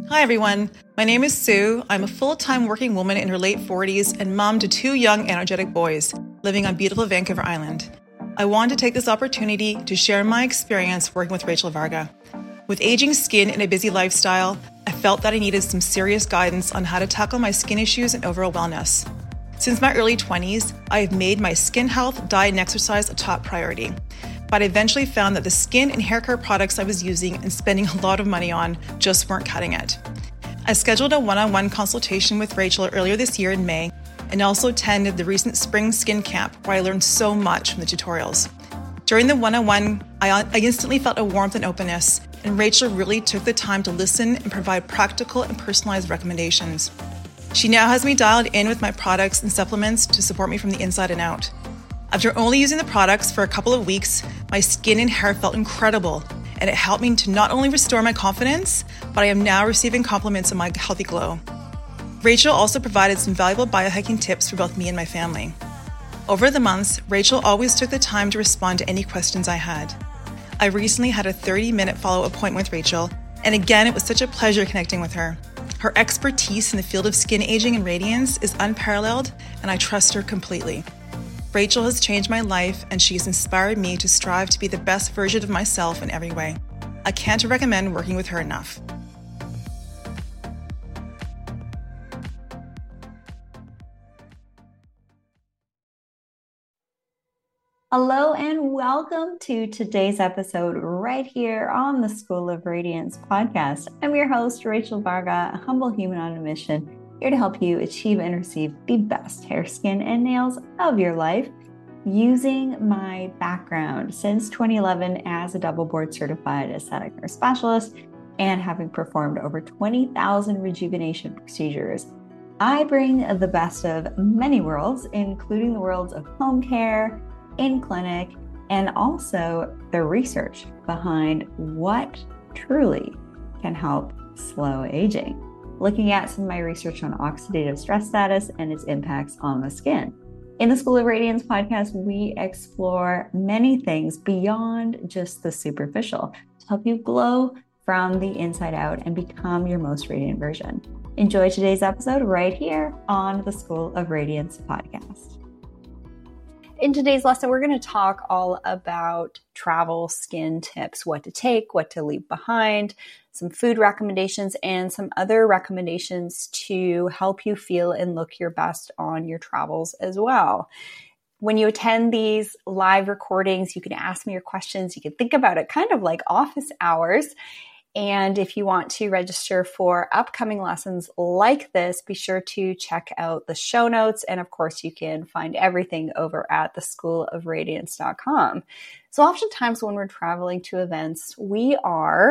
Hi everyone, my name is Sue. I'm a full-time working woman in her late 40s and mom to two young energetic boys living on beautiful Vancouver Island. I wanted to take this opportunity to share my experience working with Rachel Varga. With aging skin and a busy lifestyle, I felt that I needed some serious guidance on how to tackle my skin issues and overall wellness. Since my early 20s, I have made my skin health, diet, and exercise a top priority. But I eventually found that the skin and hair care products I was using and spending a lot of money on just weren't cutting it. I scheduled a one-on-one consultation with Rachel earlier this year in May and also attended the recent spring skin camp where I learned so much from the tutorials. During the one-on-one, I instantly felt a warmth and openness, and Rachel really took the time to listen and provide practical and personalized recommendations. She now has me dialed in with my products and supplements to support me from the inside and out. After only using the products for a couple of weeks, my skin and hair felt incredible, and it helped me to not only restore my confidence, but I am now receiving compliments on my healthy glow. Rachel also provided some valuable biohacking tips for both me and my family. Over the months, Rachel always took the time to respond to any questions I had. I recently had a 30-minute follow-up appointment with Rachel, and again, it was such a pleasure connecting with her. Her expertise in the field of skin aging and radiance is unparalleled, and I trust her completely. Rachel has changed my life, and she has inspired me to strive to be the best version of myself in every way. I can't recommend working with her enough. Hello and welcome to today's episode right here on the School of Radiance podcast. I'm your host, Rachel Varga, a humble human on a mission, here to help you achieve and receive the best hair, skin, and nails of your life using my background since 2011 as a double board certified aesthetic hair specialist and having performed over 20,000 rejuvenation procedures. I bring the best of many worlds, including the worlds of home care, in clinic, and also the research behind what truly can help slow aging. Looking at some of my research on oxidative stress status and its impacts on the skin. In the School of Radiance podcast, we explore many things beyond just the superficial to help you glow from the inside out and become your most radiant version. Enjoy today's episode right here on the School of Radiance podcast. In today's lesson, we're going to talk all about travel skin tips, what to take, what to leave behind, some food recommendations, and some other recommendations to help you feel and look your best on your travels as well. When you attend these live recordings, you can ask me your questions. You can think about it kind of like office hours. And if you want to register for upcoming lessons like this, be sure to check out the show notes. And of course, you can find everything over at theschoolofradiance.com. So oftentimes when we're traveling to events, we're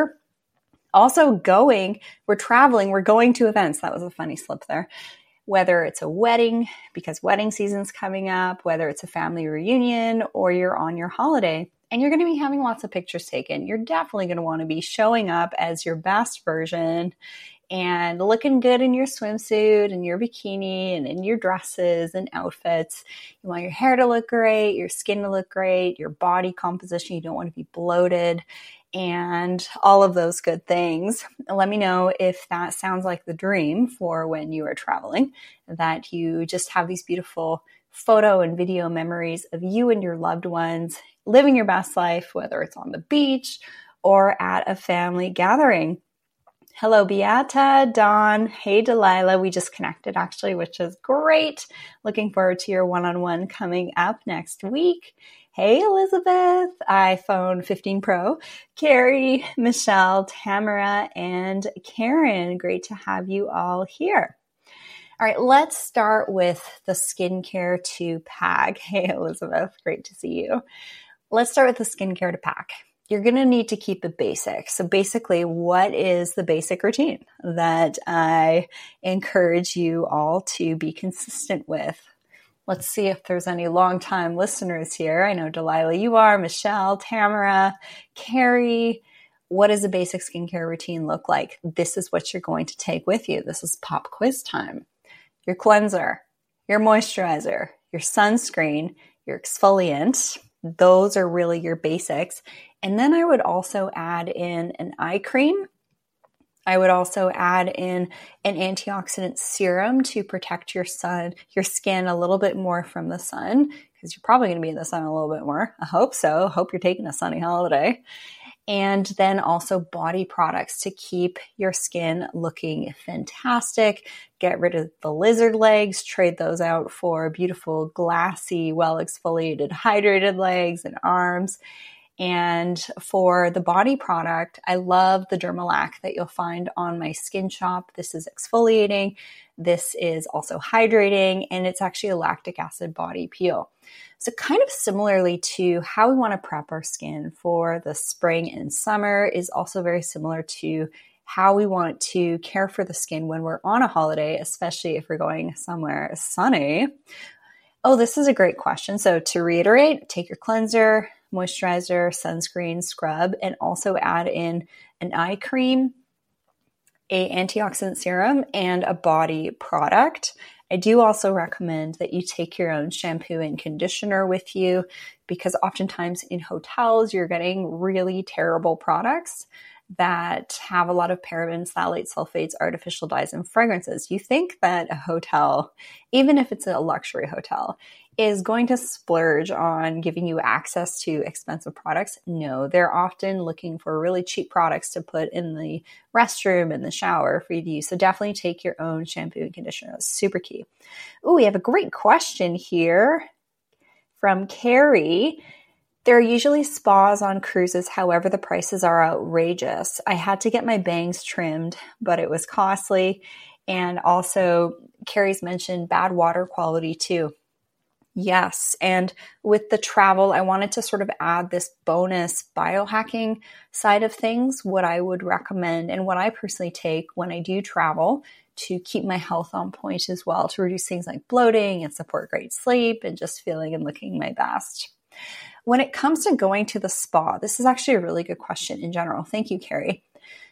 going to events. That was a funny slip there. Whether it's a wedding, because wedding season's coming up, whether it's a family reunion, or you're on your holiday, and you're going to be having lots of pictures taken. You're definitely going to want to be showing up as your best version and looking good in your swimsuit and your bikini and in your dresses and outfits. You want your hair to look great, your skin to look great, your body composition. You don't want to be bloated and all of those good things. Let me know if that sounds like the dream for when you are traveling, that you just have these beautiful photo and video memories of you and your loved ones living your best life, whether it's on the beach or at a family gathering. Hello, Beata, Dawn. Hey, Delilah. We just connected actually, which is great. Looking forward to your one-on-one coming up next week. Hey, Elizabeth, iPhone 15 Pro, Carrie, Michelle, Tamara, and Karen. Great to have you all here. All right, let's start with the skincare to pack. Hey, Elizabeth, great to see you. Let's start with the skincare to pack. You're going to need to keep it basic. So basically, what is the basic routine that I encourage you all to be consistent with? Let's see if there's any long-time listeners here. I know, Delilah, you are, Michelle, Tamara, Carrie. What does a basic skincare routine look like? This is what you're going to take with you. This is pop quiz time. Your cleanser, your moisturizer, your sunscreen, your exfoliant. Those are really your basics. And then I would also add in an eye cream, I would also add in an antioxidant serum to protect your skin a little bit more from the sun, because you're probably going to be in the sun a little bit more. I hope so. Hope you're taking a sunny holiday. And then also body products to keep your skin looking fantastic. Get rid of the lizard legs, trade those out for beautiful, glassy, well exfoliated, hydrated legs and arms. And for the body product, I love the Dermalac that you'll find on my Skin Shop. This is exfoliating. This is also hydrating, and it's actually a lactic acid body peel. So kind of similarly to how we want to prep our skin for the spring and summer is also very similar to how we want to care for the skin when we're on a holiday, especially if we're going somewhere sunny. Oh, this is a great question. So to reiterate, take your cleanser, moisturizer, sunscreen, scrub, and also add in an eye cream, a antioxidant serum, and a body product. I do also recommend that you take your own shampoo and conditioner with you, because oftentimes in hotels, you're getting really terrible products that have a lot of parabens, phthalates, sulfates, artificial dyes, and fragrances. You think that a hotel, even if it's a luxury hotel, is going to splurge on giving you access to expensive products. No, they're often looking for really cheap products to put in the restroom and the shower for you to use. So definitely take your own shampoo and conditioner. That's super key. Oh, we have a great question here from Carrie. There are usually spas on cruises. However, the prices are outrageous. I had to get my bangs trimmed, but it was costly. And also, Carrie's mentioned bad water quality too. Yes. And with the travel, I wanted to sort of add this bonus biohacking side of things. What I would recommend and what I personally take when I do travel to keep my health on point as well, to reduce things like bloating and support great sleep and just feeling and looking my best. When it comes to going to the spa, this is actually a really good question in general. Thank you, Carrie.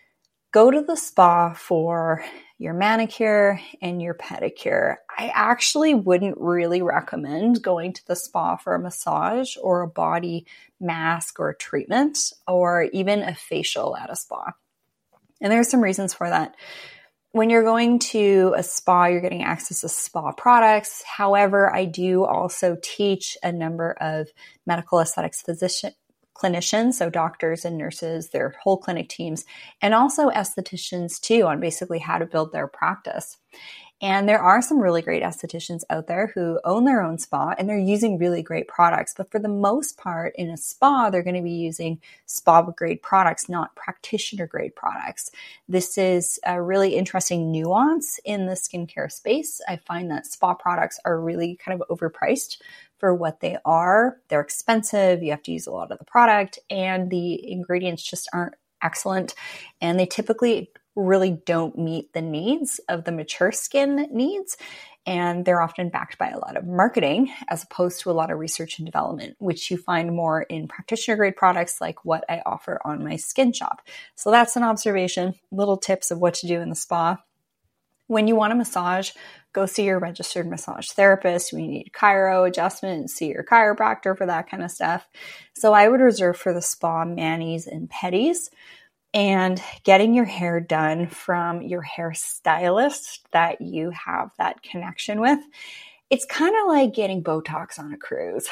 Go to the spa for your manicure and your pedicure. I actually wouldn't really recommend going to the spa for a massage or a body mask or a treatment or even a facial at a spa. And there's some reasons for that. When you're going to a spa, you're getting access to spa products. However, I do also teach a number of medical aesthetics clinicians, so doctors and nurses, their whole clinic teams, and also estheticians too, on basically how to build their practice. And there are some really great estheticians out there who own their own spa and they're using really great products. But for the most part, in a spa, they're going to be using spa grade products, not practitioner grade products. This is a really interesting nuance in the skincare space. I find that spa products are really kind of overpriced for what they are. They're expensive. You have to use a lot of the product and the ingredients just aren't excellent. And they typically really don't meet the needs of the mature skin needs. And they're often backed by a lot of marketing as opposed to a lot of research and development, which you find more in practitioner grade products like what I offer on my Skin Shop. So that's an observation, little tips of what to do in the spa. When you want a massage, go see your registered massage therapist. We need chiro adjustment, see your chiropractor for that kind of stuff. So I would reserve for the spa manis and pedis. And getting your hair done from your hairstylist that you have that connection with, it's kind of like getting Botox on a cruise.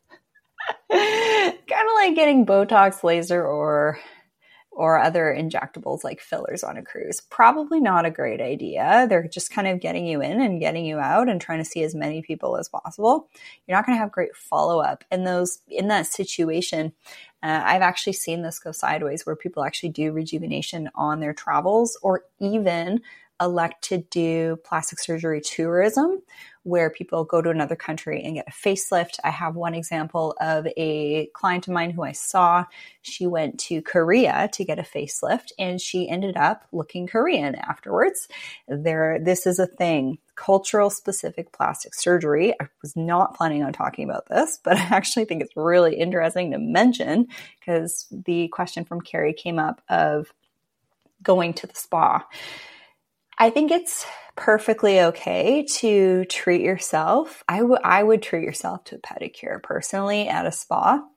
Kind of like getting Botox, laser, or other injectables like fillers on a cruise. Probably not a great idea. They're just kind of getting you in and getting you out and trying to see as many people as possible. You're not going to have great follow-up. And in that situation, I've actually seen this go sideways where people actually do rejuvenation on their travels or even elect to do plastic surgery tourism, where people go to another country and get a facelift. I have one example of a client of mine who I saw. She went to Korea to get a facelift and she ended up looking Korean afterwards. This is a thing. Cultural specific plastic surgery. I was not planning on talking about this, but I actually think it's really interesting to mention because the question from Carrie came up of going to the spa. I think it's perfectly okay to treat yourself. I would treat yourself to a pedicure personally at a spa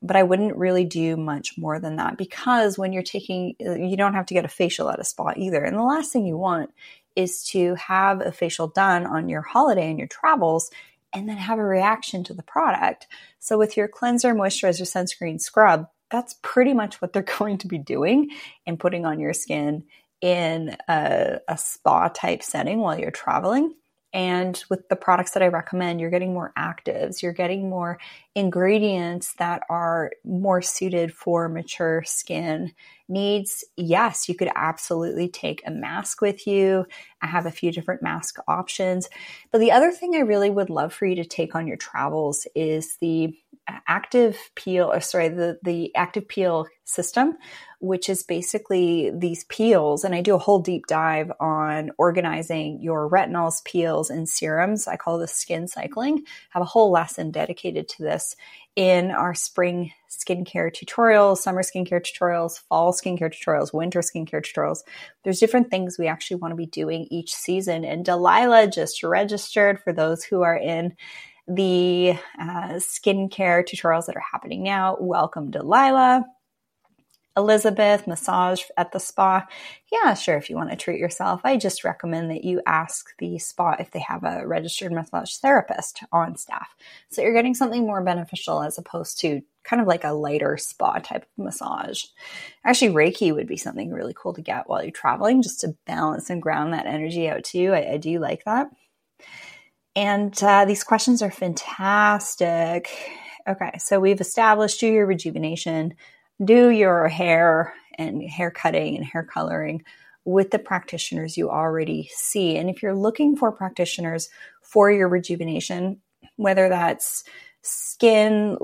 but I wouldn't really do much more than that, because when you're taking, you don't have to get a facial at a spa either. And the last thing you want is to have a facial done on your holiday and your travels and then have a reaction to the product. So with your cleanser, moisturizer, sunscreen, scrub, that's pretty much what they're going to be doing and putting on your skin in a spa type setting while you're traveling. And with the products that I recommend, you're getting more actives, you're getting more ingredients that are more suited for mature skin needs. Yes, you could absolutely take a mask with you. I have a few different mask options. But the other thing I really would love for you to take on your travels is the active peel, the active peel system, which is basically these peels. And I do a whole deep dive on organizing your retinols, peels, and serums. I call this skin cycling. I have a whole lesson dedicated to this in our spring skincare tutorials, summer skincare tutorials, fall skincare tutorials, winter skincare tutorials. There's different things we actually want to be doing each season. And Delilah just registered for those who are in the skincare tutorials that are happening now. Welcome, Delilah. Elizabeth, massage at the spa. Yeah, sure. If you want to treat yourself, I just recommend that you ask the spa if they have a registered massage therapist on staff. So you're getting something more beneficial as opposed to kind of like a lighter spa type of massage. Actually, Reiki would be something really cool to get while you're traveling, just to balance and ground that energy out too. I do like that. And these questions are fantastic. Okay, so we've established do your rejuvenation, do your hair and hair cutting and hair coloring with the practitioners you already see. And if you're looking for practitioners for your rejuvenation, whether that's skin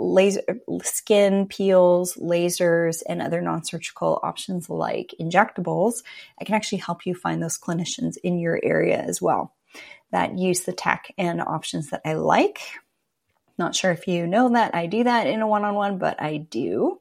peels, lasers, and other non-surgical options like injectables, I can actually help you find those clinicians in your area as well that use the tech and options that I like. Not sure if you know that I do that in a one-on-one, but I do.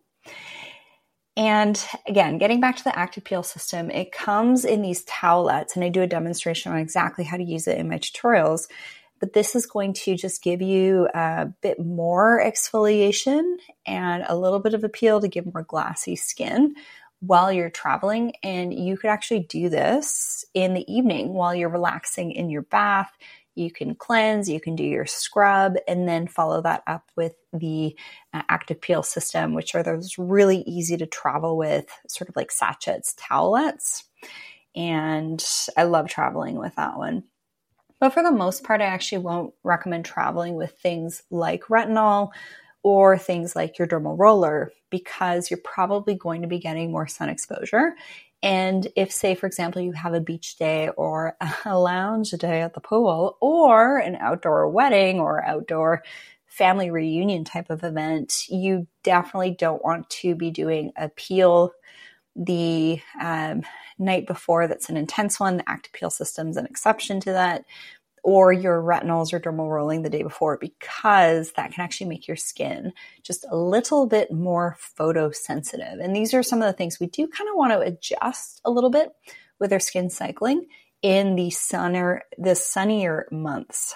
And again, getting back to the active peel system, it comes in these towelettes, and I do a demonstration on exactly how to use it in my tutorials. But this is going to just give you a bit more exfoliation and a little bit of a peel to give more glassy skin while you're traveling. And you could actually do this in the evening while you're relaxing in your bath. You can cleanse, you can do your scrub, and then follow that up with the active peel system, which are those really easy to travel with, sort of like sachets, towelettes. And I love traveling with that one. But for the most part, I actually won't recommend traveling with things like retinol or things like your dermal roller, because you're probably going to be getting more sun exposure. And if, say, for example, you have a beach day or a lounge day at the pool or an outdoor wedding or outdoor family reunion type of event, you definitely don't want to be doing a peel the night before. That's an intense one. The active peel system is an exception to that. Or your retinols or dermal rolling the day before, because that can actually make your skin just a little bit more photosensitive. And these are some of the things we do kind of want to adjust a little bit with our skin cycling in the sunnier months.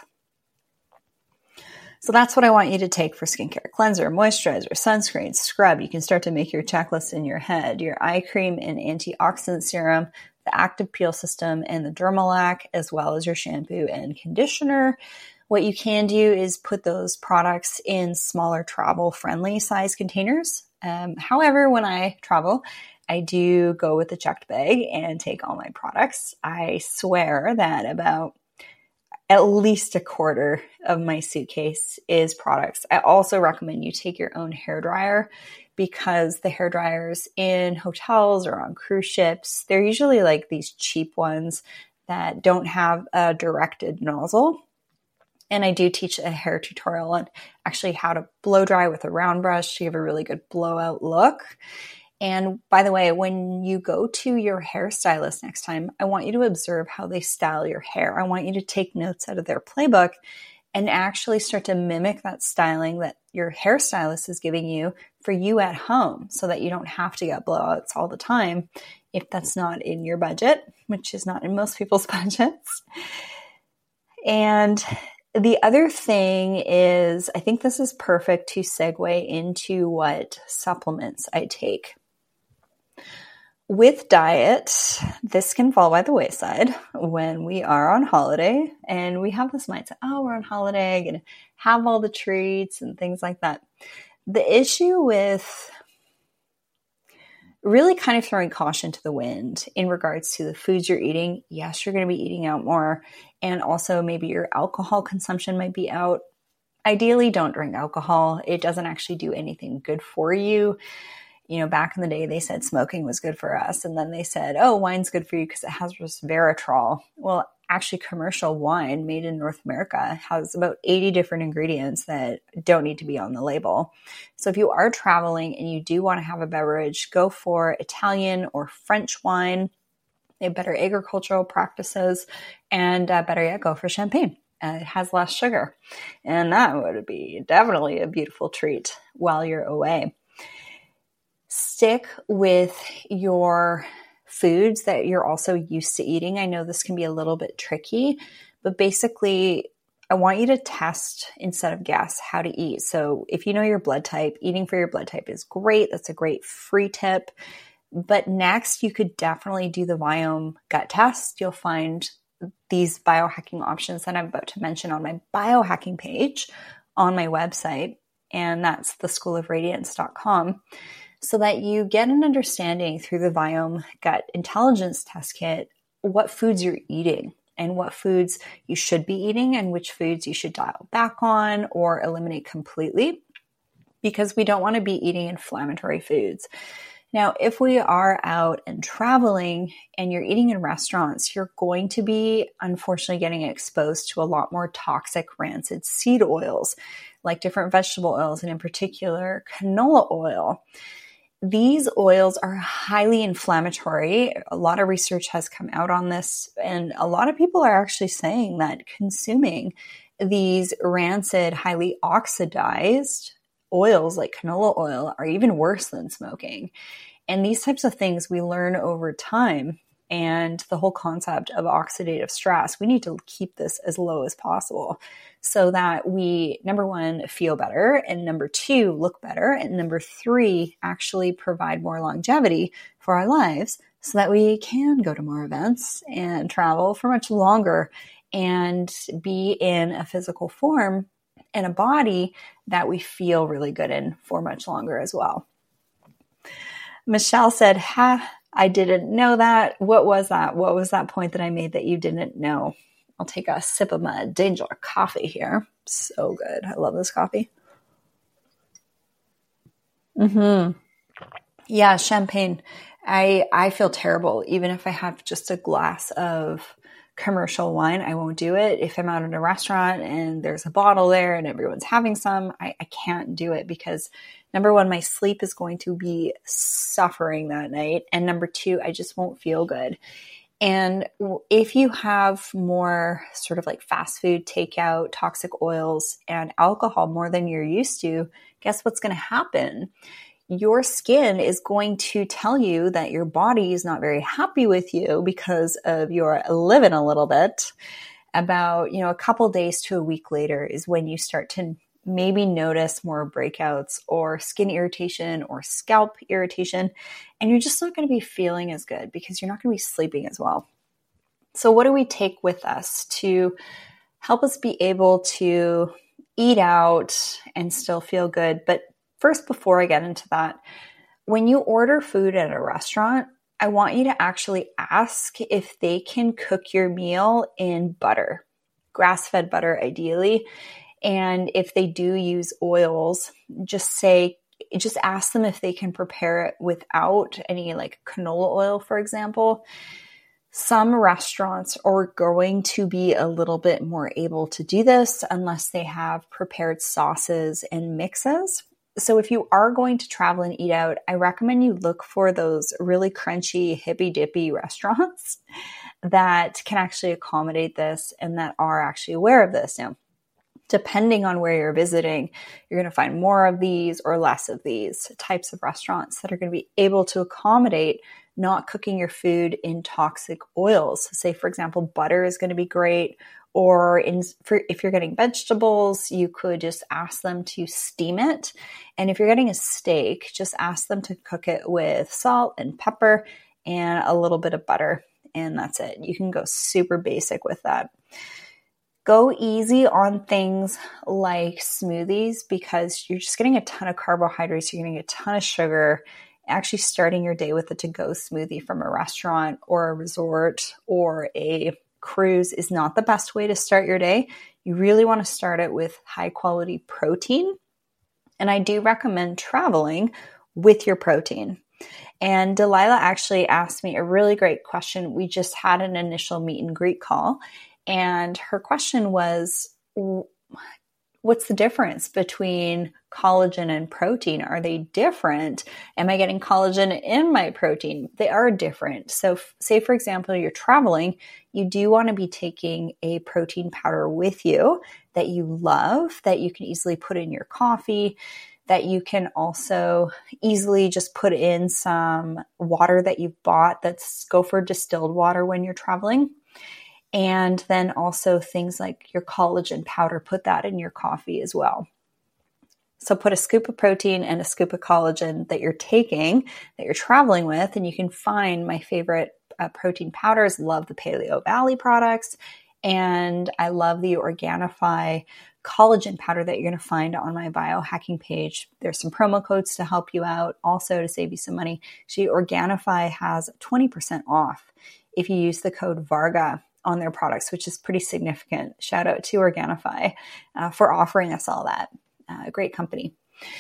So that's what I want you to take for skincare: cleanser, moisturizer, sunscreen, scrub. You can start to make your checklist in your head: your eye cream and antioxidant serum, the active peel system, and the Dermalac, as well as your shampoo and conditioner. What you can do is put those products in smaller travel-friendly size containers. However, when I travel, I do go with the checked bag and take all my products. I swear that about at least a quarter of my suitcase is products. I also recommend you take your own hairdryer, because the hair dryers in hotels or on cruise ships, they're usually like these cheap ones that don't have a directed nozzle. And I do teach a hair tutorial on actually how to blow dry with a round brush to give a really good blowout look. And by the way, when you go to your hairstylist next time, I want you to observe how they style your hair. I want you to take notes out of their playbook and actually start to mimic that styling that your hairstylist is giving you for you at home, so that you don't have to get blowouts all the time if that's not in your budget, which is not in most people's budgets. And The other thing is, I think this is perfect to segue into what supplements I take. With diet, this can fall by the wayside when we are on holiday and we have this mindset, oh, we're on holiday, I'm going to have all the treats and things like that. The issue with really kind of throwing caution to the wind in regards to the foods you're eating. Yes, you're going to be eating out more. And also maybe your alcohol consumption might be out. Ideally, don't drink alcohol. It doesn't actually do anything good for you. You know, back in the day, they said smoking was good for us. And then they said, oh, wine's good for you because it has resveratrol. Well, actually, commercial wine made in North America has about 80 different ingredients that don't need to be on the label. So if you are traveling and you do want to have a beverage, go for Italian or French wine. They have better agricultural practices, and better yet, go for champagne. It has less sugar. And that would be definitely a beautiful treat while you're away. Stick with your foods that you're also used to eating. I know this can be a little bit tricky, but basically, I want you to test instead of guess how to eat. So if you know your blood type, eating for your blood type is great. That's a great free tip. But next, you could definitely do the Viome gut test. You'll find these biohacking options that I'm about to mention on my biohacking page on my website, and that's theschoolofradiance.com, so that you get an understanding through the Viome gut intelligence test kit what foods you're eating and what foods you should be eating and which foods you should dial back on or eliminate completely, because we don't want to be eating inflammatory foods. Now, if we are out and traveling and you're eating in restaurants, you're going to be unfortunately getting exposed to a lot more toxic rancid seed oils, like different vegetable oils, and in particular, canola oil. These oils are highly inflammatory. A lot of research has come out on this, and a lot of people are actually saying that consuming these rancid, highly oxidized oils like canola oil are even worse than smoking. And these types of things we learn over time. And the whole concept of oxidative stress, we need to keep this as low as possible so that we, number one, feel better, and number two, look better, and number three, actually provide more longevity for our lives so that we can go to more events and travel for much longer and be in a physical form and a body that we feel really good in for much longer as well. Michelle said, I didn't know that. What was that? What was that point that I made that you didn't know? I'll take a sip of my Danger coffee here. So good. I love this coffee. Yeah, champagne. I feel terrible. Even if I have just a glass of commercial wine, I won't do it. If I'm out in a restaurant and there's a bottle there and everyone's having some, I can't do it because number one, my sleep is going to be suffering that night. And number two, I just won't feel good. And if you have more sort of like fast food, takeout, toxic oils, and alcohol more than you're used to, guess what's going to happen? Your skin is going to tell you that your body is not very happy with you because of your living a little bit. About, a couple days to a week later is when you start to maybe notice more breakouts or skin irritation or scalp irritation, and you're just not going to be feeling as good because you're not going to be sleeping as well. So what do we take with us to help us be able to eat out and still feel good? But first, before I get into that, when you order food at a restaurant, I want you to actually ask if they can cook your meal in butter, grass-fed butter ideally. And if they do use oils, just ask them if they can prepare it without any like canola oil, for example. Some restaurants are going to be a little bit more able to do this unless they have prepared sauces and mixes. So if you are going to travel and eat out, I recommend you look for those really crunchy, hippy-dippy restaurants that can actually accommodate this and that are actually aware of this. Now, depending on where you're visiting, you're going to find more of these or less of these types of restaurants that are going to be able to accommodate not cooking your food in toxic oils. Say, for example, butter is going to be great. Or if you're getting vegetables, you could just ask them to steam it. And if you're getting a steak, just ask them to cook it with salt and pepper and a little bit of butter. And that's it. You can go super basic with that. Go easy on things like smoothies because you're just getting a ton of carbohydrates. You're getting a ton of sugar. Actually starting your day with a to-go smoothie from a restaurant or a resort or a cruise is not the best way to start your day. You really want to start it with high quality protein. And I do recommend traveling with your protein. And Delilah actually asked me a really great question. We just had an initial meet and greet call. And her question was, what's the difference between collagen and protein? Are they different? Am I getting collagen in my protein? They are different. So say, for example, you're traveling, you do want to be taking a protein powder with you that you love, that you can easily put in your coffee, that you can also easily just put in some water that you've bought. Go for distilled water when you're traveling. And then also things like your collagen powder, put that in your coffee as well. So put a scoop of protein and a scoop of collagen that you're taking, that you're traveling with, and you can find my favorite protein powders. Love the Paleo Valley products, and I love the Organifi collagen powder that you're going to find on my biohacking page. There's some promo codes to help you out, also to save you some money. Actually, Organifi has 20% off if you use the code VARGA on their products, which is pretty significant. Shout out to Organifi for offering us all that. Great company.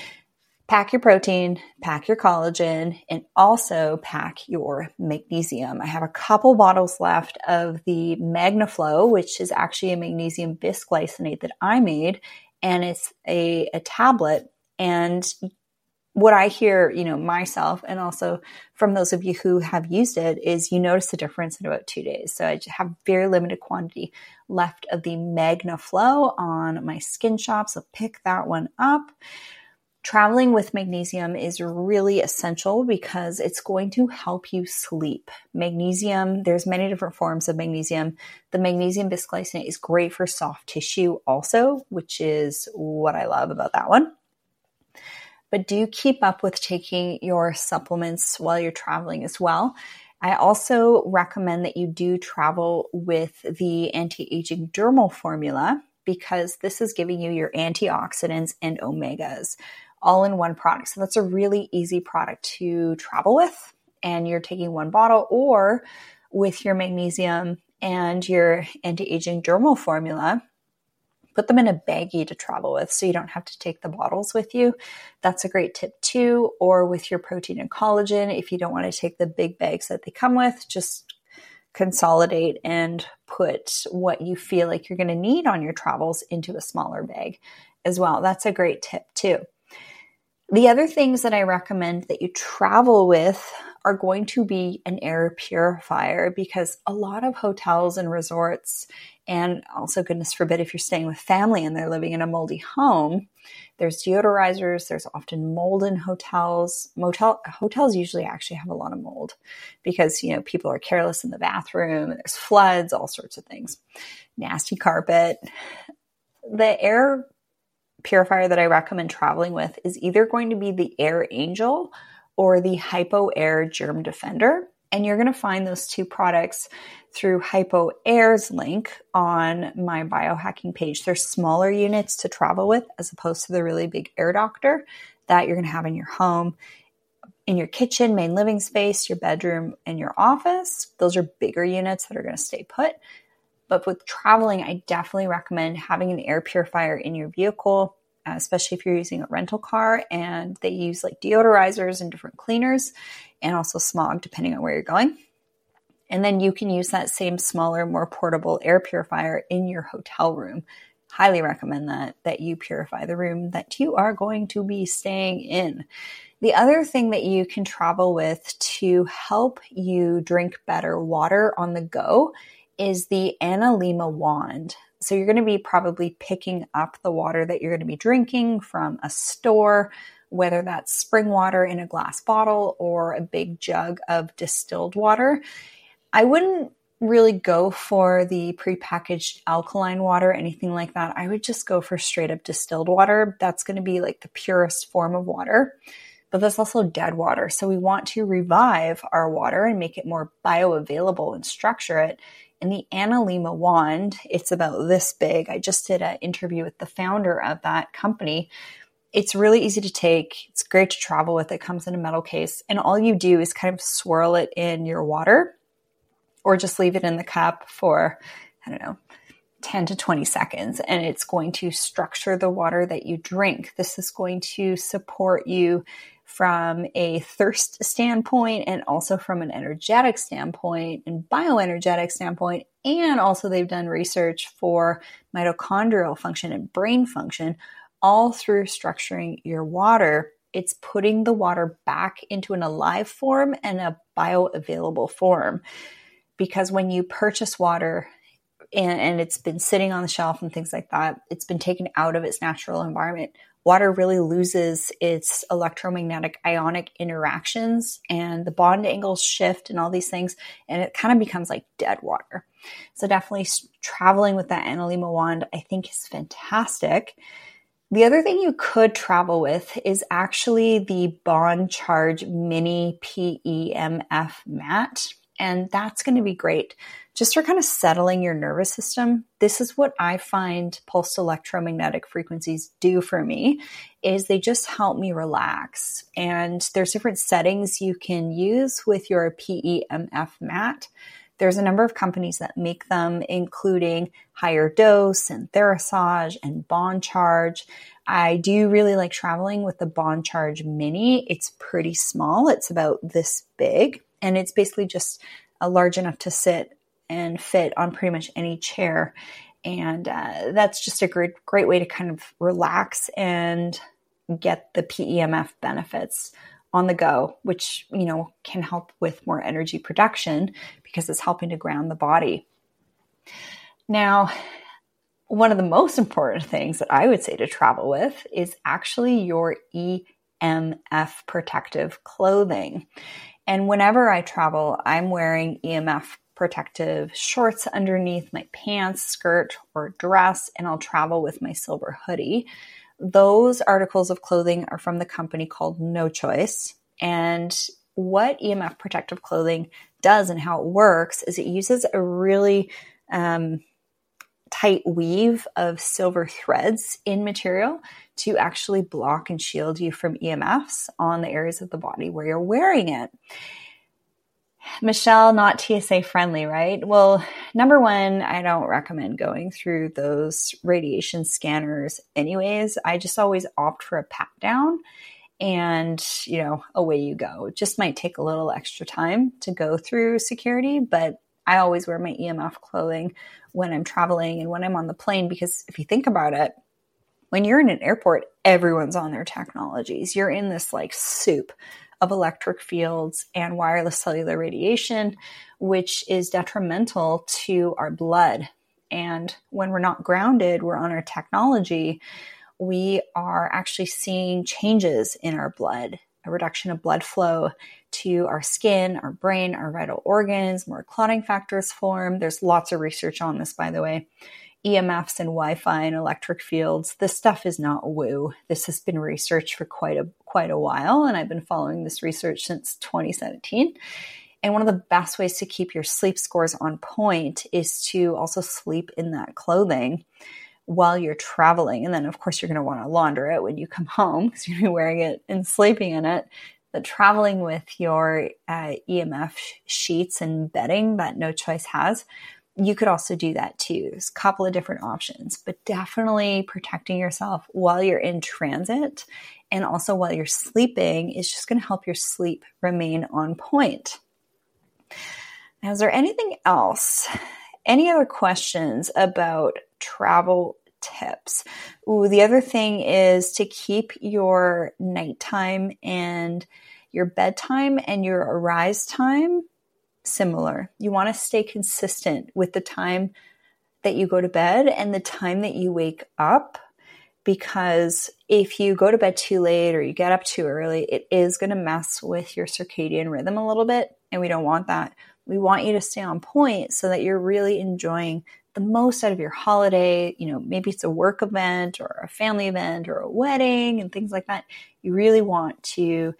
Pack your protein, pack your collagen, and also pack your magnesium. I have a couple bottles left of the MagnaFlow, which is actually a magnesium bisglycinate that I made, and it's a tablet. And what I hear, myself, and also from those of you who have used it, is you notice the difference in about 2 days. So I just have very limited quantity left of the MagnaFlow on my Skin Shop. So pick that one up. Traveling with magnesium is really essential because it's going to help you sleep. Magnesium, there's many different forms of magnesium. The magnesium bisglycinate is great for soft tissue also, which is what I love about that one. But do keep up with taking your supplements while you're traveling as well. I also recommend that you do travel with the anti-aging dermal formula because this is giving you your antioxidants and omegas all in one product. So that's a really easy product to travel with. And you're taking one bottle, or with your magnesium and your anti-aging dermal formula, put them in a baggie to travel with so you don't have to take the bottles with you. That's a great tip too. Or with your protein and collagen, if you don't want to take the big bags that they come with, just consolidate and put what you feel like you're going to need on your travels into a smaller bag as well. That's a great tip too. The other things that I recommend that you travel with are going to be an air purifier, because a lot of hotels and resorts, and also, goodness forbid, if you're staying with family and they're living in a moldy home, there's deodorizers, there's often mold in hotels. Hotels usually actually have a lot of mold because, people are careless in the bathroom, and there's floods, all sorts of things. Nasty carpet. The air purifier that I recommend traveling with is either going to be the Air Angel or the Hypo Air Germ Defender. And you're going to find those two products through Hypo Air's link on my biohacking page. They're smaller units to travel with as opposed to the really big Air Doctor that you're going to have in your home, in your kitchen, main living space, your bedroom, and your office. Those are bigger units that are going to stay put. But with traveling, I definitely recommend having an air purifier in your vehicle, especially if you're using a rental car, and they use like deodorizers and different cleaners and also smog depending on where you're going. And then you can use that same smaller, more portable air purifier in your hotel room. Highly recommend that you purify the room that you are going to be staying in. The other thing that you can travel with to help you drink better water on the go is the Analima wand. So you're going to be probably picking up the water that you're going to be drinking from a store whether that's spring water in a glass bottle or a big jug of distilled water. I wouldn't really go for the prepackaged alkaline water, anything like that. I would just go for straight up distilled water. That's going to be like the purest form of water, but that's also dead water. So we want to revive our water and make it more bioavailable and structure it. And the Analima wand, it's about this big. I just did an interview with the founder of that company. It's really easy to take. It's great to travel with. It comes in a metal case. And all you do is kind of swirl it in your water, or just leave it in the cup for, 10 to 20 seconds, and it's going to structure the water that you drink. This is going to support you from a thirst standpoint and also from an energetic standpoint and bioenergetic standpoint. And also they've done research for mitochondrial function and brain function, all through structuring your water. It's putting the water back into an alive form and a bioavailable form. Because when you purchase water and it's been sitting on the shelf and things like that, it's been taken out of its natural environment. Water really loses its electromagnetic ionic interactions and the bond angles shift and all these things, and it kind of becomes like dead water. So definitely traveling with that Analima wand, I think, is fantastic. The other thing you could travel with is actually the Bond Charge Mini PEMF mat. And that's going to be great just for kind of settling your nervous system. This is what I find pulsed electromagnetic frequencies do for me, is they just help me relax. And there's different settings you can use with your PEMF mat. There's a number of companies that make them, including Higher Dose and Therasage and Bond Charge. I do really like traveling with the Bond Charge Mini. It's pretty small. It's about this big. And it's basically just large enough to sit and fit on pretty much any chair. And that's just a great way to kind of relax and get the PEMF benefits on the go, which, can help with more energy production because it's helping to ground the body. Now, one of the most important things that I would say to travel with is actually your EMF protective clothing. And whenever I travel, I'm wearing EMF protective shorts underneath my pants, skirt, or dress, and I'll travel with my silver hoodie. Those articles of clothing are from the company called No Choice. And what EMF protective clothing does and how it works is it uses a really tight weave of silver threads in material to actually block and shield you from EMFs on the areas of the body where you're wearing it. Michelle, not TSA friendly, right? Well, number one, I don't recommend going through those radiation scanners anyways. I just always opt for a pat down and, away you go. It just might take a little extra time to go through security, but I always wear my EMF clothing when I'm traveling and when I'm on the plane, because if you think about it, when you're in an airport, everyone's on their technologies. You're in this like soup of electric fields and wireless cellular radiation, which is detrimental to our blood. And when we're not grounded, we're on our technology, we are actually seeing changes in our blood, a reduction of blood flow to our skin, our brain, our vital organs, more clotting factors form. There's lots of research on this, by the way. EMFs and Wi-Fi and electric fields. This stuff is not woo. This has been researched for quite a while, and I've been following this research since 2017. And one of the best ways to keep your sleep scores on point is to also sleep in that clothing while you're traveling. And then, of course, you're going to want to launder it when you come home because you're going to be wearing it and sleeping in it. But traveling with your EMF sheets and bedding that No Choice has, you could also do that too. There's a couple of different options, but definitely protecting yourself while you're in transit and also while you're sleeping is just going to help your sleep remain on point. Now, is there anything else? Any other questions about travel tips? The other thing is to keep your nighttime and your bedtime and your arise time similar. You want to stay consistent with the time that you go to bed and the time that you wake up, because if you go to bed too late or you get up too early, it is going to mess with your circadian rhythm a little bit. And we don't want that. We want you to stay on point so that you're really enjoying the most out of your holiday. Maybe it's a work event or a family event or a wedding and things like that. You really want to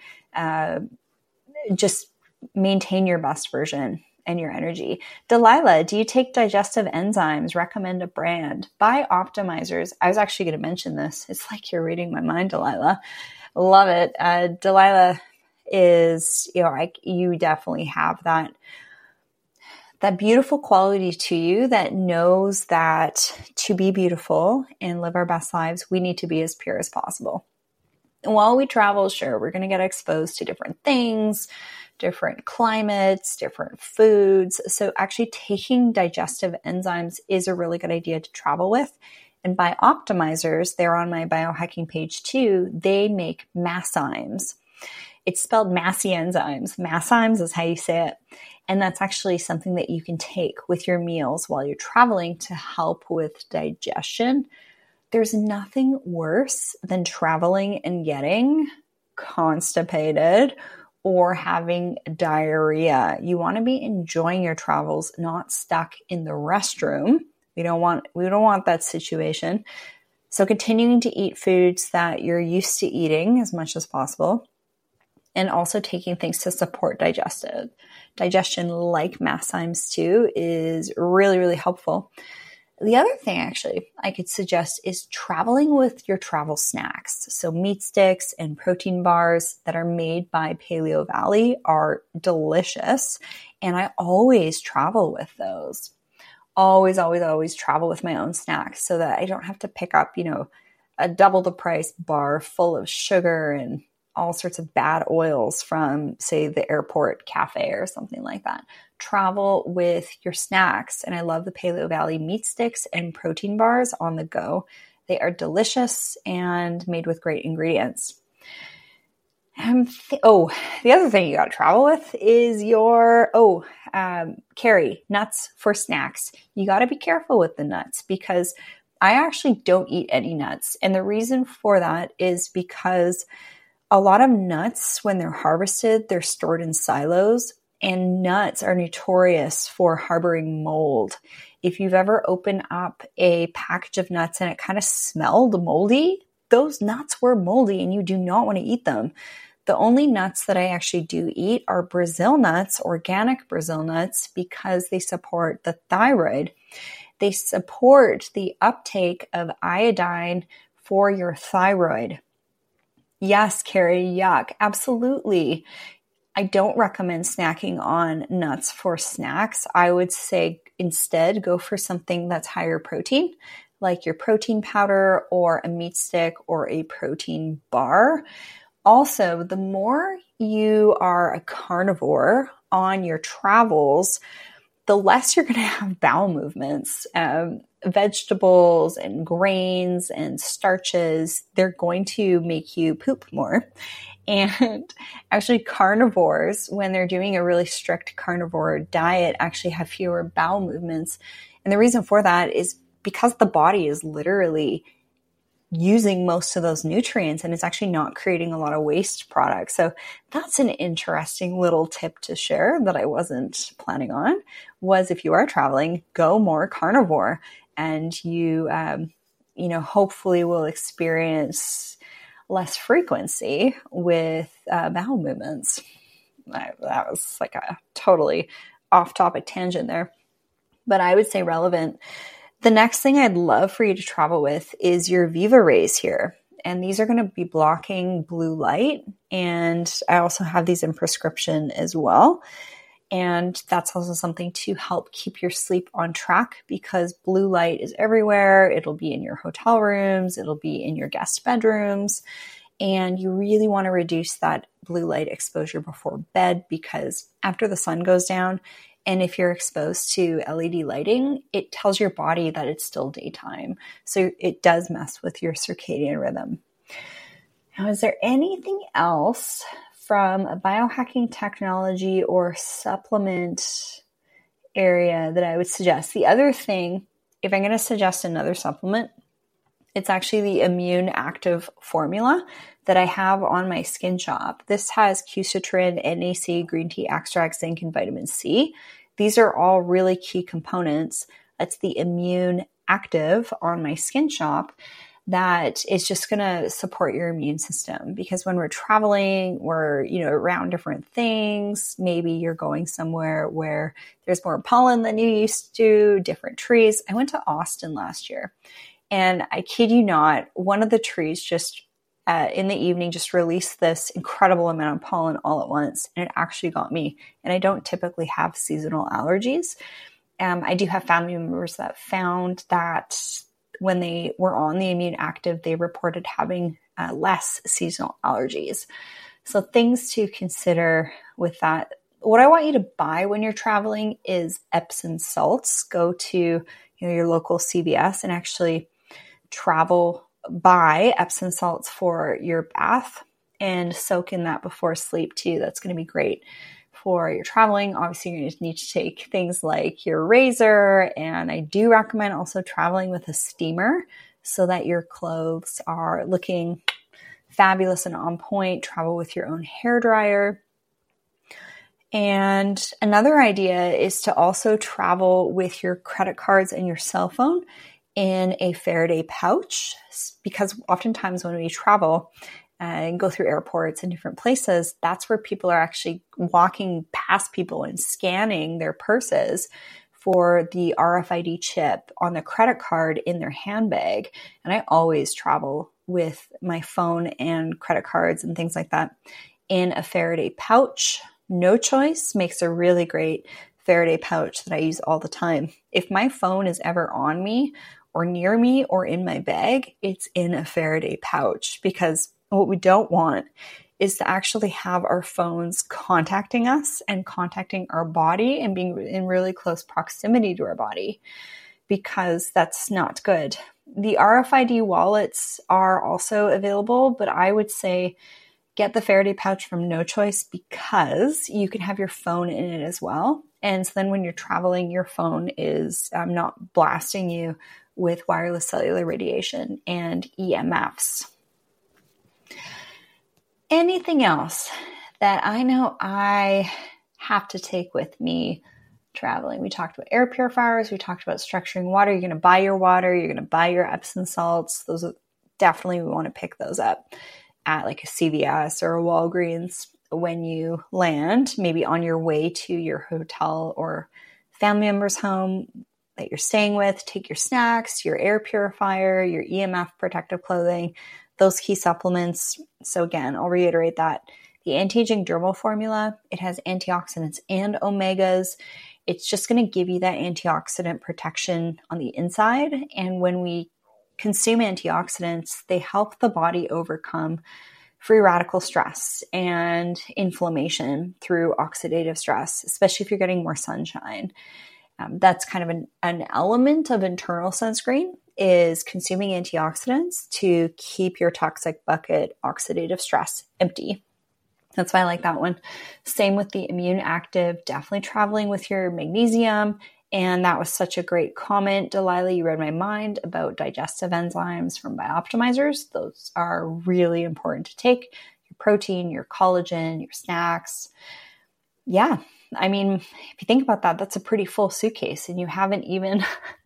just maintain your best version and your energy. Delilah, do you take digestive enzymes? Recommend a brand. Bioptimizers. I was actually going to mention this. It's like you're reading my mind, Delilah. Love it. Delilah is, you definitely have that beautiful quality to you that knows that to be beautiful and live our best lives, we need to be as pure as possible. And while we travel, sure, we're going to get exposed to different things, different climates, different foods. So actually taking digestive enzymes is a really good idea to travel with. And Bioptimizers, they're on my biohacking page too, they make Masszymes. It's spelled Massy enzymes. Masszymes is how you say it. And that's actually something that you can take with your meals while you're traveling to help with digestion. There's nothing worse than traveling and getting constipated or having diarrhea. You want to be enjoying your travels, not stuck in the restroom. We don't want that situation. So continuing to eat foods that you're used to eating as much as possible, and also taking things to support digestion like Masszymes too is really, really helpful. The other thing actually I could suggest is traveling with your travel snacks. So meat sticks and protein bars that are made by Paleo Valley are delicious. And I always travel with those. Always, always, always travel with my own snacks so that I don't have to pick up, a double the price bar full of sugar and all sorts of bad oils from, say, the airport cafe or something like that. Travel with your snacks. And I love the Paleo Valley meat sticks and protein bars on the go. They are delicious and made with great ingredients. The other thing you got to travel with is carry nuts for snacks. You got to be careful with the nuts because I actually don't eat any nuts. And the reason for that is because a lot of nuts, when they're harvested, they're stored in silos, and nuts are notorious for harboring mold. If you've ever opened up a package of nuts and it kind of smelled moldy, those nuts were moldy and you do not want to eat them. The only nuts that I actually do eat are Brazil nuts, organic Brazil nuts, because they support the thyroid. They support the uptake of iodine for your thyroid. Yes, Carrie, yuck. Absolutely. I don't recommend snacking on nuts for snacks. I would say instead go for something that's higher protein, like your protein powder or a meat stick or a protein bar. Also, the more you are a carnivore on your travels, the less you're going to have bowel movements. Vegetables and grains and starches, they're going to make you poop more. And actually carnivores, when they're doing a really strict carnivore diet, actually have fewer bowel movements. And the reason for that is because the body is literally using most of those nutrients and it's actually not creating a lot of waste products. So that's an interesting little tip to share that I wasn't planning on, was if you are traveling, go more carnivore and you, hopefully will experience less frequency with bowel movements. That was like a totally off-topic tangent there, but I would say relevant. The next thing I'd love for you to travel with is your Viva Rays here. And these are going to be blocking blue light. And I also have these in prescription as well. And that's also something to help keep your sleep on track because blue light is everywhere. It'll be in your hotel rooms. It'll be in your guest bedrooms. And you really want to reduce that blue light exposure before bed because after the sun goes down, and if you're exposed to LED lighting, it tells your body that it's still daytime. So it does mess with your circadian rhythm. Now, is there anything else from a biohacking technology or supplement area that I would suggest? The other thing, if I'm going to suggest another supplement, It's actually the Immune Active formula that I have on my Skin Shop. This has quercetin, NAC, green tea extract, zinc, and vitamin C. These are all really key components. That's the Immune Active on my Skin Shop that is just going to support your immune system, because when we're traveling, we're, around different things. Maybe you're going somewhere where there's more pollen than you used to, different trees. I went to Austin last year, and I kid you not, one of the trees just in the evening just released this incredible amount of pollen all at once, and it actually got me. And I don't typically have seasonal allergies. I do have family members that found that when they were on the Immune Active, they reported having less seasonal allergies. So things to consider with that. What I want you to buy when you're traveling is Epsom salts. Go to your local CVS and actually buy Epsom salts for your bath and soak in that before sleep too. That's going to be great for your traveling. Obviously, you're going to need to take things like your razor, and I do recommend also traveling with a steamer so that your clothes are looking fabulous and on point. Travel with your own hair dryer. And another idea is to also travel with your credit cards and your cell phone in a Faraday pouch, because oftentimes when we travel and go through airports and different places, that's where people are actually walking past people and scanning their purses for the RFID chip on the credit card in their handbag. And I always travel with my phone and credit cards and things like that in a Faraday pouch. No Choice makes a really great Faraday pouch that I use all the time. If my phone is ever on me or near me or in my bag, it's in a Faraday pouch, because what we don't want is to actually have our phones contacting us and contacting our body and being in really close proximity to our body, because that's not good. The RFID wallets are also available, but I would say get the Faraday pouch from No Choice, because you can have your phone in it as well. And so then when you're traveling, your phone is not blasting you with wireless cellular radiation and EMFs. Anything else that I know I have to take with me traveling? We talked about air purifiers. We talked about structuring water. You're going to buy your water. You're going to buy your Epsom salts. Those are definitely, we want to pick those up at like a CVS or a Walgreens when you land, maybe on your way to your hotel or family member's home that you're staying with. Take your snacks, your air purifier, your EMF protective clothing, those key supplements. So again, I'll reiterate that. The Anti-Aging Dermal Formula, it has antioxidants and omegas. It's just going to give you that antioxidant protection on the inside. And when we consume antioxidants, they help the body overcome free radical stress and inflammation through oxidative stress, especially if you're getting more sunshine. That's kind of an element of internal sunscreen, is consuming antioxidants to keep your toxic bucket oxidative stress empty. That's why I like that one. Same with the Immune Active, definitely traveling with your magnesium. And that was such a great comment, Delilah. You read my mind about digestive enzymes from Bioptimizers. Those are really important to take. Your protein, your collagen, your snacks. Yeah. I mean, if you think about that, that's a pretty full suitcase, and you haven't even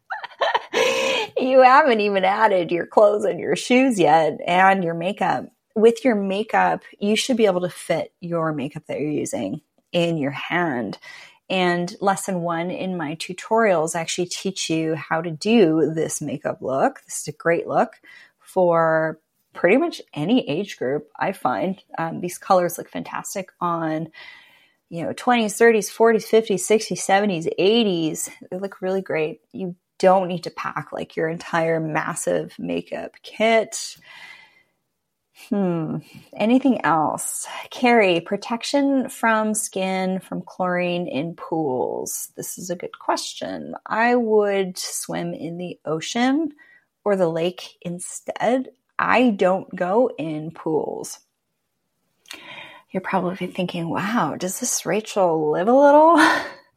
added your clothes and your shoes yet, and your makeup. With your makeup, you should be able to fit your makeup that you're using in your hand. And lesson 1 in my tutorials actually teach you how to do this makeup look. This is a great look for pretty much any age group, I find. These colors look fantastic on 20s, 30s, 40s, 50s, 60s, 70s, 80s. They look really great. You don't need to pack like your entire massive makeup kit. Anything else? Carrie, protection from skin from chlorine in pools. This is a good question. I would swim in the ocean or the lake instead. I don't go in pools. You're probably thinking, wow, does this Rachel live a little?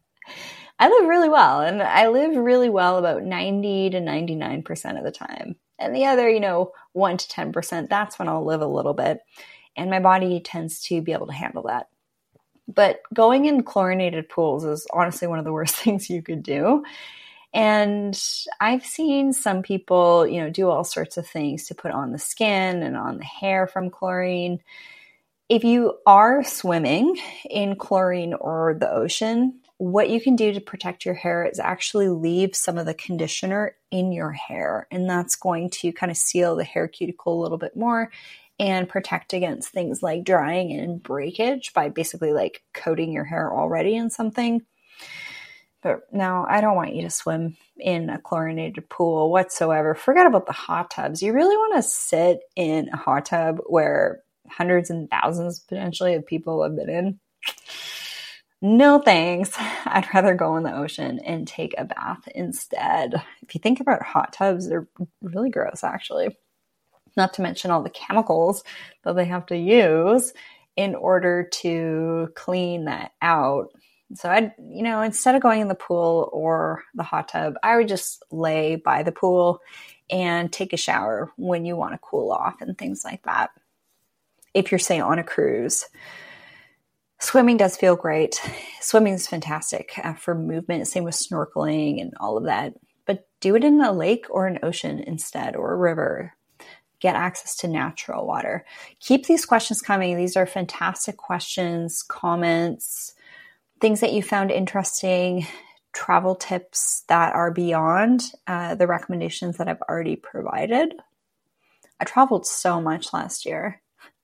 I live really well, and I live really well about 90 to 99% of the time. And the other, 1 to 10%, that's when I'll live a little bit. And my body tends to be able to handle that. But going in chlorinated pools is honestly one of the worst things you could do. And I've seen some people, do all sorts of things to put on the skin and on the hair from chlorine. If you are swimming in chlorine or the ocean, what you can do to protect your hair is actually leave some of the conditioner in your hair. And that's going to kind of seal the hair cuticle a little bit more and protect against things like drying and breakage by basically like coating your hair already in something. But now I don't want you to swim in a chlorinated pool whatsoever. Forget about the hot tubs. You really want to sit in a hot tub where hundreds and thousands potentially of people have been in. No thanks. I'd rather go in the ocean and take a bath instead. If you think about hot tubs, they're really gross actually. Not to mention all the chemicals that they have to use in order to clean that out. So instead of going in the pool or the hot tub, I would just lay by the pool and take a shower when you want to cool off and things like that. If you're, say, on a cruise. Swimming does feel great. Swimming is fantastic for movement. Same with snorkeling and all of that. But do it in a lake or an ocean instead, or a river. Get access to natural water. Keep these questions coming. These are fantastic questions, comments, things that you found interesting, travel tips that are beyond the recommendations that I've already provided. I traveled so much last year.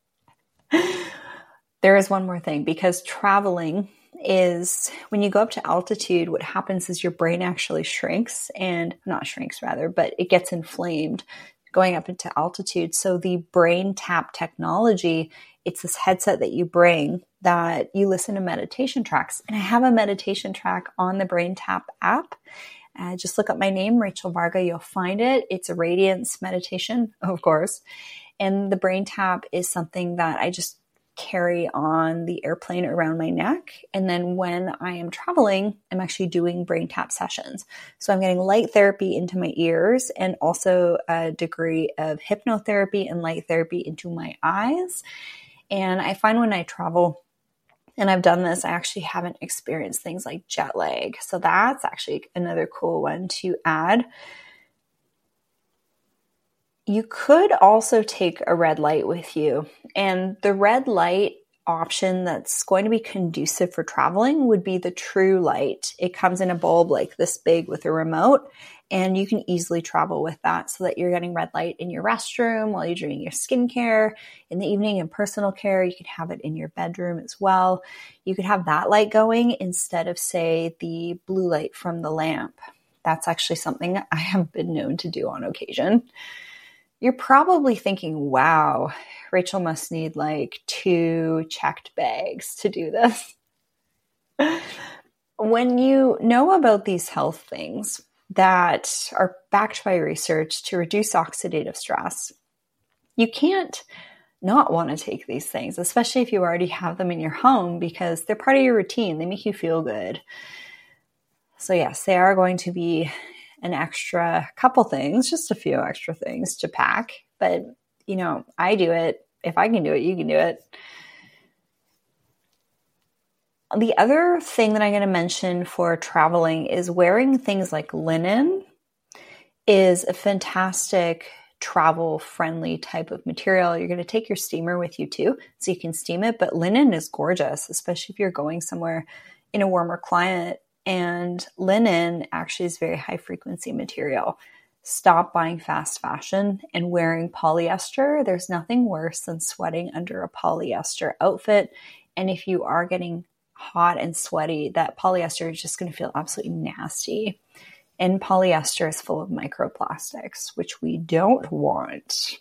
There is one more thing, because traveling is, when you go up to altitude, what happens is your brain actually shrinks, and not shrinks rather, but it gets inflamed going up into altitude. So the BrainTap technology, it's this headset that you bring that you listen to meditation tracks. And I have a meditation track on the BrainTap app. Just look up my name, Rachel Varga, you'll find it. It's a radiance meditation, of course. And the BrainTap is something that I just carry on the airplane around my neck. And then when I am traveling, I'm actually doing BrainTap sessions. So I'm getting light therapy into my ears and also a degree of hypnotherapy and light therapy into my eyes. And I find when I travel, and I've done this, I actually haven't experienced things like jet lag. So that's actually another cool one to add. You could also take a red light with you, and the red light option that's going to be conducive for traveling would be the True Light. It comes in a bulb like this big with a remote, and you can easily travel with that so that you're getting red light in your restroom while you're doing your skincare. In the evening in personal care, you could have it in your bedroom as well. You could have that light going instead of, say, the blue light from the lamp. That's actually something I have been known to do on occasion. You're probably thinking, wow, Rachel must need like 2 checked bags to do this. When you know about these health things that are backed by research to reduce oxidative stress, you can't not want to take these things, especially if you already have them in your home, because they're part of your routine. They make you feel good. So yes, they are going to be an extra couple things, just a few extra things to pack. But, I do it. If I can do it, you can do it. The other thing that I'm going to mention for traveling is wearing things like linen is a fantastic travel-friendly type of material. You're going to take your steamer with you too, so you can steam it. But linen is gorgeous, especially if you're going somewhere in a warmer climate. And linen actually is very high frequency material. Stop buying fast fashion and wearing polyester. There's nothing worse than sweating under a polyester outfit. And if you are getting hot and sweaty, that polyester is just going to feel absolutely nasty. And polyester is full of microplastics, which we don't want.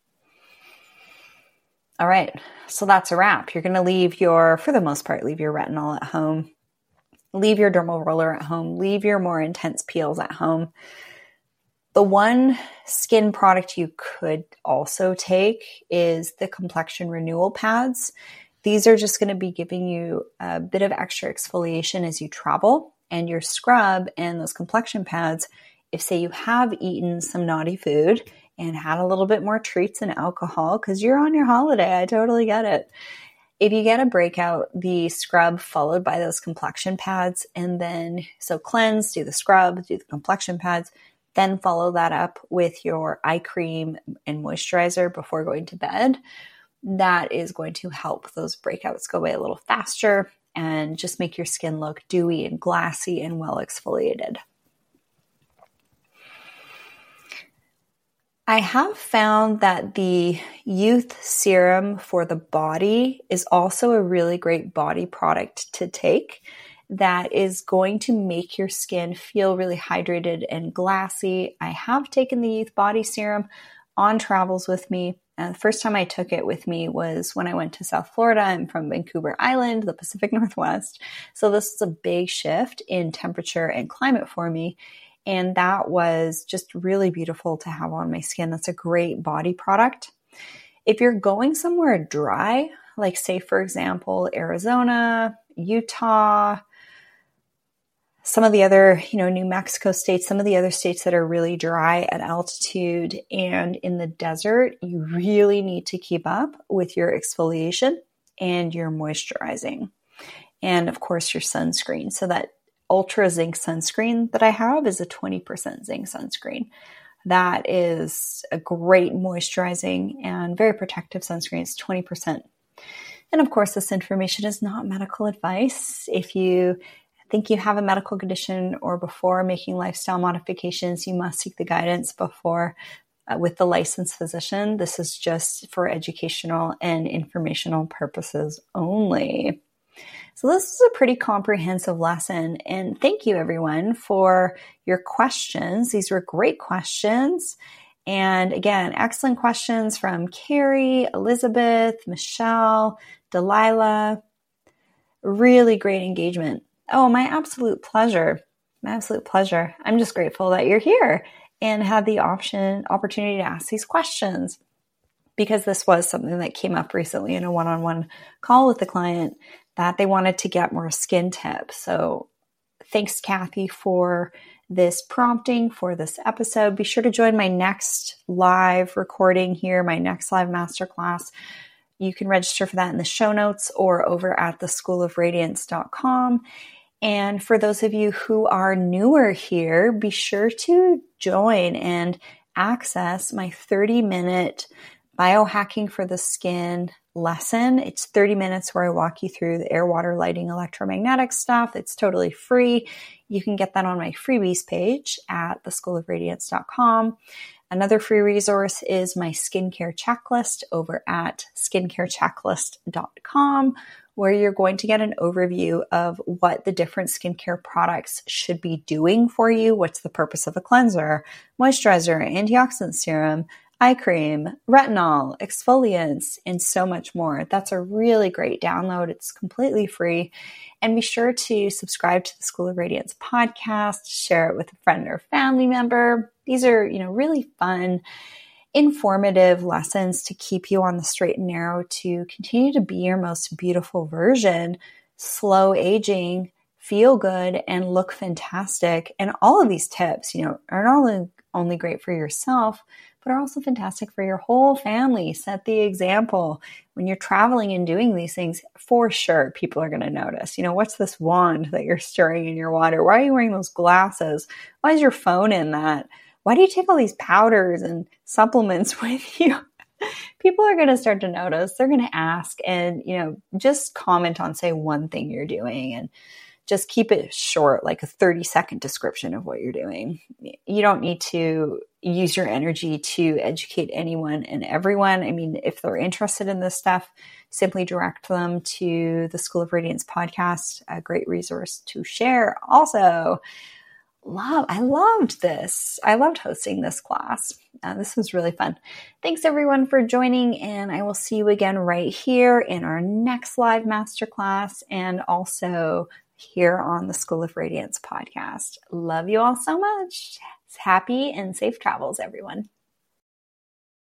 All right, so that's a wrap. You're going to for the most part, leave your retinol at home. Leave your dermal roller at home. Leave your more intense peels at home. The one skin product you could also take is the complexion renewal pads. These are just going to be giving you a bit of extra exfoliation as you travel. And your scrub and those complexion pads, if say you have eaten some naughty food and had a little bit more treats and alcohol because you're on your holiday. I totally get it. If you get a breakout, the scrub followed by those complexion pads, and then so cleanse, do the scrub, do the complexion pads, then follow that up with your eye cream and moisturizer before going to bed. That is going to help those breakouts go away a little faster and just make your skin look dewy and glassy and well exfoliated. I have found that the youth serum for the body is also a really great body product to take that is going to make your skin feel really hydrated and glassy. I have taken the youth body serum on travels with me. And the first time I took it with me was when I went to South Florida. I'm from Vancouver Island, the Pacific Northwest. So this is a big shift in temperature and climate for me. And that was just really beautiful to have on my skin. That's a great body product. If you're going somewhere dry, like say, for example, Arizona, Utah, some of the other, New Mexico states, some of the other states that are really dry at altitude and in the desert, you really need to keep up with your exfoliation and your moisturizing. And of course, your sunscreen. So that Ultra Zinc sunscreen that I have is a 20% zinc sunscreen. That is a great moisturizing and very protective sunscreen. It's 20%. And of course, this information is not medical advice. If you think you have a medical condition or before making lifestyle modifications, you must seek the guidance before with the licensed physician. This is just for educational and informational purposes only. So this is a pretty comprehensive lesson, and thank you everyone for your questions. These were great questions. And again, excellent questions from Carrie, Elizabeth, Michelle, Delilah. Really great engagement. Oh, my absolute pleasure. My absolute pleasure. I'm just grateful that you're here and had the opportunity to ask these questions, because this was something that came up recently in a one-on-one call with the client that they wanted to get more skin tips. So thanks, Kathy, for this prompting for this episode. Be sure to join my next live recording here, my next live masterclass. You can register for that in the show notes or over at theschoolofradiance.com. And for those of you who are newer here, be sure to join and access my 30-minute biohacking for the skin lesson. It's 30 minutes where I walk you through the air, water, lighting, electromagnetic stuff. It's totally free. You can get that on my freebies page at theschoolofradiance.com. Another free resource is my skincare checklist over at skincarechecklist.com, where you're going to get an overview of what the different skincare products should be doing for you. What's the purpose of a cleanser, moisturizer, antioxidant serum, eye cream, retinol, exfoliants, and so much more. That's a really great download. It's completely free. And be sure to subscribe to the School of Radiance podcast, share it with a friend or family member. These are, really fun, informative lessons to keep you on the straight and narrow to continue to be your most beautiful version, slow aging, feel good, and look fantastic. And all of these tips, are not only great for yourself, but are also fantastic for your whole family. Set the example. When you're traveling and doing these things, for sure, people are going to notice. What's this wand that you're stirring in your water? Why are you wearing those glasses? Why is your phone in that? Why do you take all these powders and supplements with you? People are going to start to notice. They're going to ask, and, just comment on, say, one thing you're doing, and just keep it short, like a 30-second description of what you're doing. You don't need to use your energy to educate anyone and everyone. I mean, if they're interested in this stuff, simply direct them to the School of Radiance podcast, a great resource to share. Also, I loved this. I loved hosting this class. This was really fun. Thanks everyone for joining, and I will see you again right here in our next live masterclass, and also here on the School of Radiance podcast. Love you all so much. Happy and safe travels, everyone.